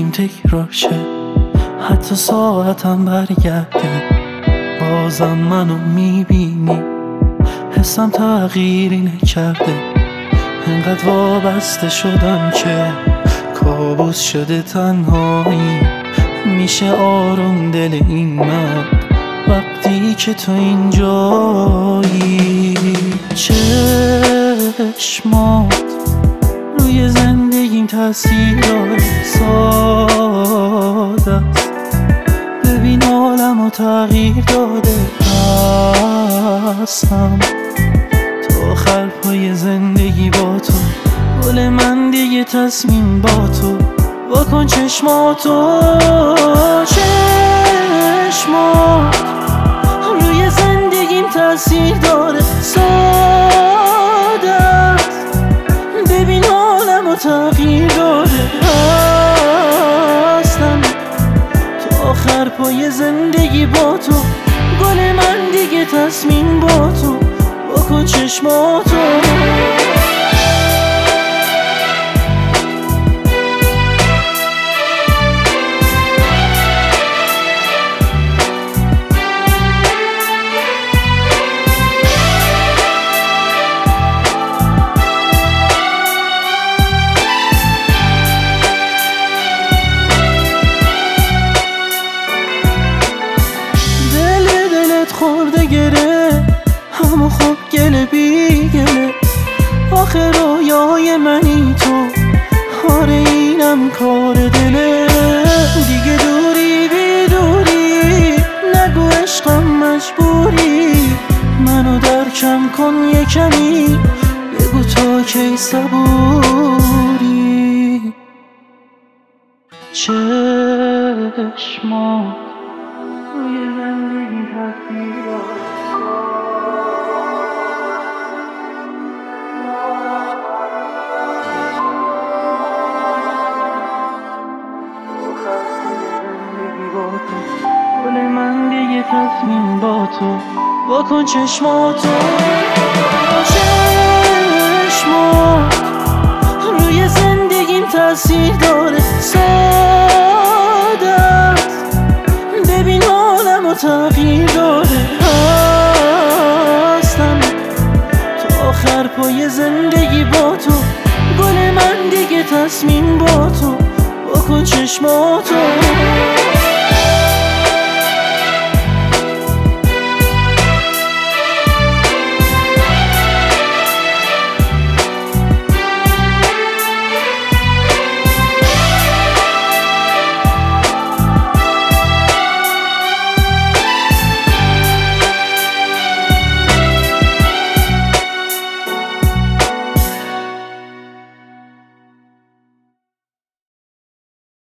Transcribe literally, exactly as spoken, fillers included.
روزم تکرار شه، حتی ساعتم برگرده بازم منو میبینی. حسم تغییری نکرده، انقدر وابسته شدم که کابوس شده تنهایی. میشه آروم دل این مرد وقتی که تو اینجایی. چشمات روی زندگیم تاثیر داره، ساده است ببین عالمو تغییر داده. هستم تا آخر پای زندگی با تو، گل من دیگه تصمیم با تو. واکن چشماتو، چشمات روی زندگیم تاثیر داره، ساده است ببین عالمو تغییر داده. هستم تا آخر پای زندگی با تو، گل من دیگه تصمیم با تو. واکن چشماتو. خورده گره همو خوب گله بی گله، آخه رویای منی تو، آره اینم کار دله. دیگه دوری بی دوری نگو عشقم مجبوری، منو درکم کن یه کمی، بگو تا کی صبوری. چشمات روی زندگی تاثیر داره، گل من دیگه تصمیم با تو. واکن چشماتو، چشمات روی زندگیم تاثیر داره، ساده است ببین عالمو تغییر داده. هستم تا آخر پای زندگی با تو، گل من دیگه تصمیم با تو. واکن چشماتو.